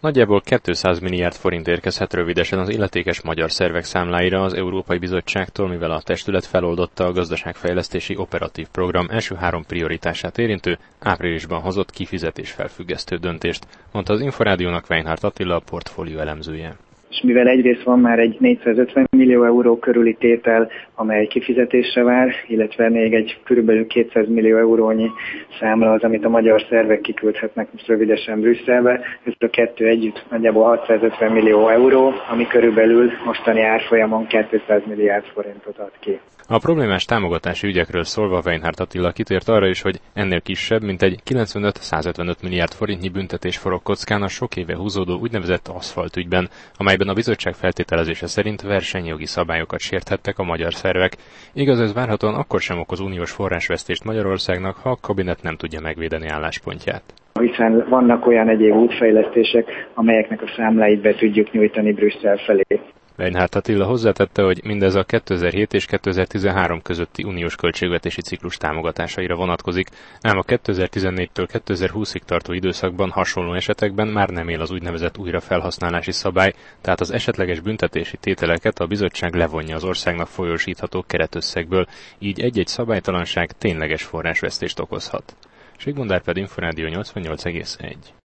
Nagyjából 200 milliárd forint érkezhet rövidesen az illetékes magyar szervek számláira az Európai Bizottságtól, mivel a testület feloldotta a gazdaságfejlesztési operatív program első 3 prioritását érintő, áprilisban hozott kifizetésfelfüggesztő döntést, mondta az Inforádiónak Weinhardt Attila, a portfólió elemzője. És mivel egyrészt van már egy 450 millió euró körüli tétel, amely kifizetésre vár, illetve még egy körülbelül 200 millió eurónyi számla az, amit a magyar szervek kiküldhetnek most rövidesen Brüsszelbe. Ez a kettő együtt nagyjából 650 millió euró, ami körülbelül mostani árfolyamon 200 milliárd forintot ad ki. A problémás támogatási ügyekről szólva Weinhardt Attila kitért arra is, hogy ennél kisebb, mint egy 95-155 milliárd forintnyi büntetés forog kockán a sok éve húzódó úgynevezett aszfalt ügyben, amelyben a bizottság feltételezése szerint versenyjogi szabályokat sérthettek a magyar szervek. Igaz, ez várhatóan akkor sem okoz uniós forrásvesztést Magyarországnak, ha a kabinet nem tudja megvédeni álláspontját. Hiszen vannak olyan egyéb útfejlesztések, amelyeknek a számláit be tudjuk nyújtani Brüsszel felé. Weinhardt Attila hozzátette, hogy mindez a 2007 és 2013 közötti uniós költségvetési ciklus támogatásaira vonatkozik, ám a 2014-től 2020-ig tartó időszakban hasonló esetekben már nem él az úgynevezett újrafelhasználási szabály, tehát az esetleges büntetési tételeket a bizottság levonja az országnak folyósítható keretösszegből, így egy-egy szabálytalanság tényleges forrásvesztést okozhat. Sigmund Árpád, Inforádió 88,1.